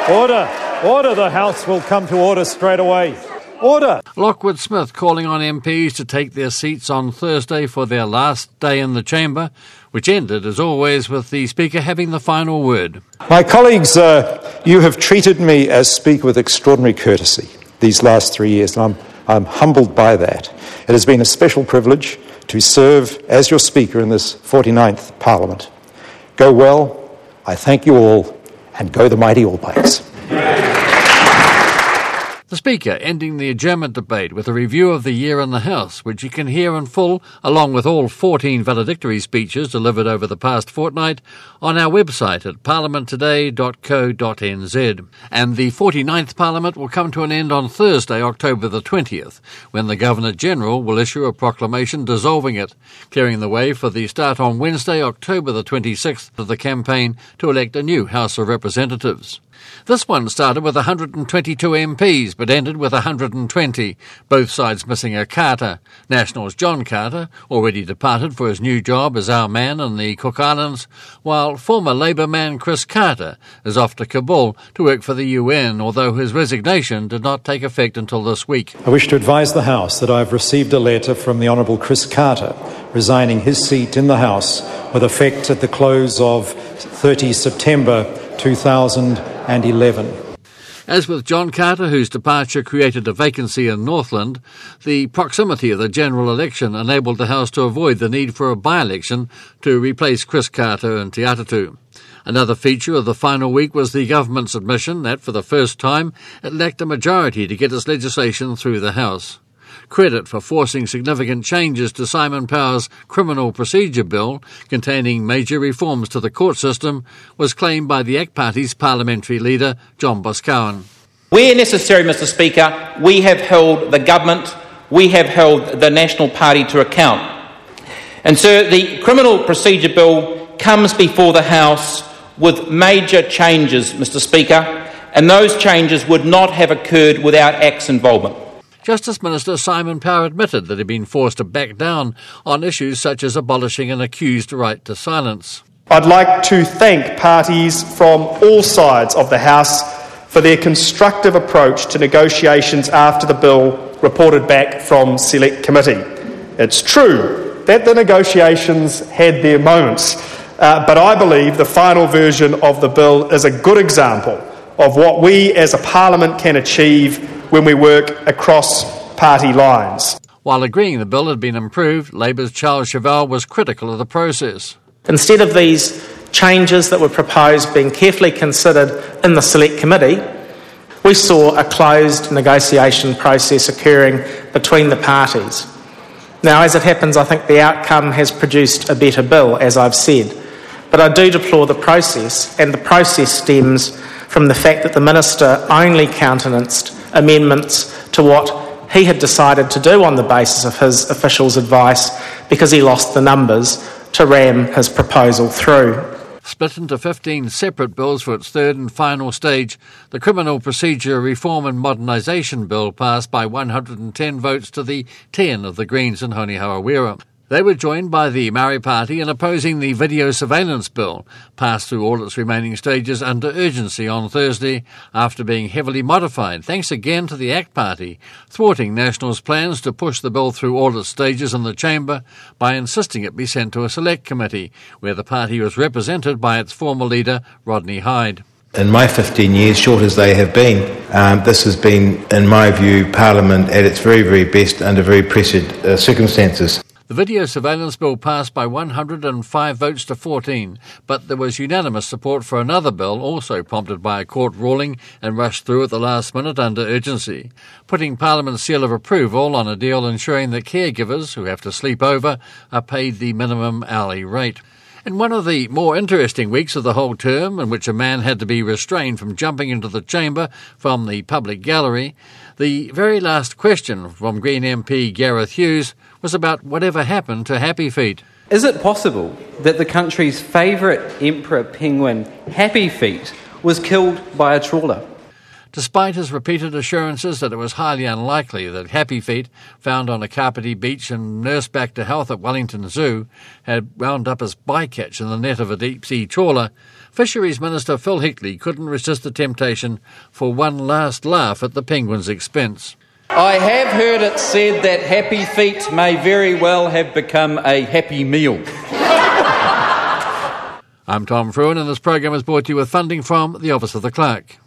Order. Order. The House will come to order straight away. Order. Lockwood Smith calling on MPs to take their seats on Thursday for their last day in the chamber, which ended, as always, with the Speaker having the final word. My colleagues, you have treated me as Speaker with extraordinary courtesy these last 3 years, and I'm humbled by that. It has been a special privilege to serve as your Speaker in this 49th Parliament. Go well, I thank you all, and go the mighty All Blacks. The Speaker ending the adjournment debate with a review of the year in the House, which you can hear in full, along with all 14 valedictory speeches delivered over the past fortnight, on our website at parliamenttoday.co.nz. And the 49th Parliament will come to an end on Thursday, October the 20th, when the Governor-General will issue a proclamation dissolving it, clearing the way for the start on Wednesday, October the 26th, of the campaign to elect a new House of Representatives. This one started with 122 MPs, but ended with 120, both sides missing a Carter. Nationals John Carter, already departed for his new job as our man in the Cook Islands, while former Labour man Chris Carter is off to Kabul to work for the UN, although his resignation did not take effect until this week. I wish to advise the House that I have received a letter from the Honourable Chris Carter resigning his seat in the House with effect at the close of 30 September 2011. As with John Carter, whose departure created a vacancy in Northland, the proximity of the general election enabled the House to avoid the need for a by-election to replace Chris Carter in Te Atatu. Another feature of the final week was the government's admission that, for the first time, it lacked a majority to get its legislation through the House. Credit for forcing significant changes to Simon Power's Criminal Procedure Bill, containing major reforms to the court system, was claimed by the ACT Party's parliamentary leader, John Boscawen. Where necessary, Mr Speaker, we have held the government, we have held the National Party to account. And so the Criminal Procedure Bill comes before the House with major changes, Mr Speaker, and those changes would not have occurred without ACT's involvement. Justice Minister Simon Power admitted that he'd been forced to back down on issues such as abolishing an accused right to silence. I'd like to thank parties from all sides of the House for their constructive approach to negotiations after the bill reported back from Select Committee. It's true that the negotiations had their moments, but I believe the final version of the bill is a good example of what we as a Parliament can achieve when we work across party lines. While agreeing the bill had been improved, Labour's Charles Chauvel was critical of the process. Instead of these changes that were proposed being carefully considered in the Select Committee, we saw a closed negotiation process occurring between the parties. Now, as it happens, I think the outcome has produced a better bill, as I've said, but I do deplore the process, and the process stems from the fact that the Minister only countenanced amendments to what he had decided to do on the basis of his officials' advice because he lost the numbers to ram his proposal through. Split into 15 separate bills for its third and final stage, the Criminal Procedure Reform and Modernisation Bill passed by 110 votes to the 10 of the Greens in Honi Hawawira. They were joined by the Maori Party in opposing the Video Surveillance Bill, passed through all its remaining stages under urgency on Thursday after being heavily modified, thanks again to the ACT Party, thwarting National's plans to push the bill through all its stages in the chamber by insisting it be sent to a select committee, where the party was represented by its former leader, Rodney Hyde. In my 15 years, short as they have been, this has been, in my view, Parliament at its very, very best under very pressured circumstances. The Video Surveillance Bill passed by 105 votes to 14, but there was unanimous support for another bill, also prompted by a court ruling and rushed through at the last minute under urgency, putting Parliament's seal of approval on a deal ensuring that caregivers who have to sleep over are paid the minimum hourly rate. In one of the more interesting weeks of the whole term, in which a man had to be restrained from jumping into the chamber from the public gallery, the very last question from Green MP Gareth Hughes was about whatever happened to Happy Feet. Is it possible that the country's favourite emperor penguin, Happy Feet, was killed by a trawler? despite his repeated assurances that it was highly unlikely that Happy Feet, found on a Kapiti beach and nursed back to health at Wellington Zoo, had wound up as bycatch in the net of a deep-sea trawler, Fisheries Minister Phil Hickley couldn't resist the temptation for one last laugh at the penguin's expense. I have heard it said that Happy Feet may very well have become a happy meal. I'm Tom Fruin, and this program is brought to you with funding from the Office of the Clerk.